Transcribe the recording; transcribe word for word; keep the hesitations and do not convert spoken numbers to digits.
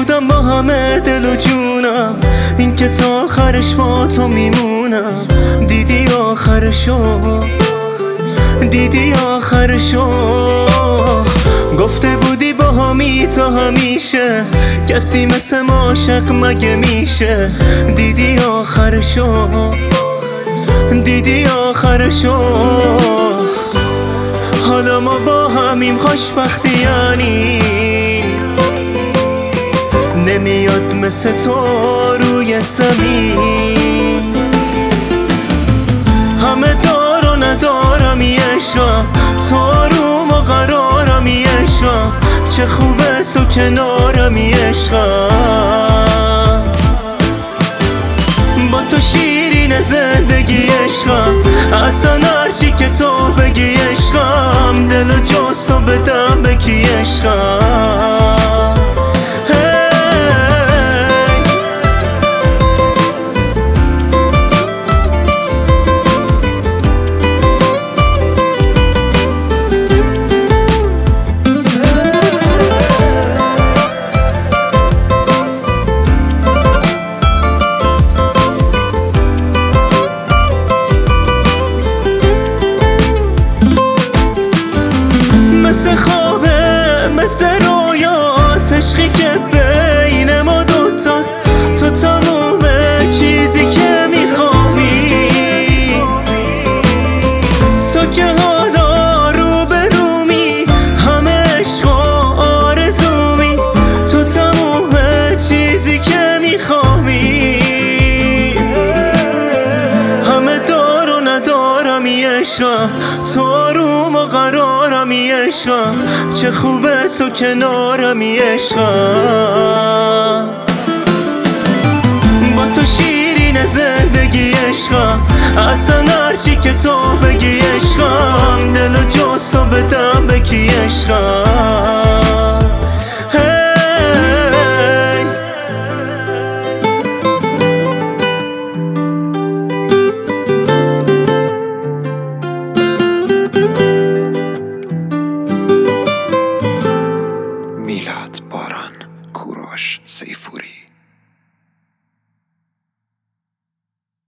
بودم با همه دل و جونم، این که تا آخرش با تو میمونم. دیدی آخرشو، دیدی آخرشو. گفته بودی با همی تا همیشه، کسی مثل ما عاشق مگه میشه؟ دیدی آخرشو، دیدی آخرشو. حالا ما با همیم خوشبختی یعنی نمیاد مثل تو روی زمین. همه دار و ندارم عشقم، تو آروم و قرارم عشقم. چه خوبه تو کنارم عشقم، با تو شیرین زندگی عشقم. اصلا هرچی که تو بگی عشقم، دل و جز تو بدم به کی عشقم. مثل خوابه مثل رویاست، عشقی که بین ما دوتاست. تو تموم چیزی که میخوابی، تو که حالا رو به رومی، همه عشق و آرزومی. تو تموم چیزی که میخوابی، همه دار و ندارم عشقم. تو آروم و قرارم عشقم، چه خوبه تو کنارم عشقم. با تو شیرین زندگی عشقم، اصلا هرچی که تو بگی عشقم. دل و جز تو بدم به کی عشقم.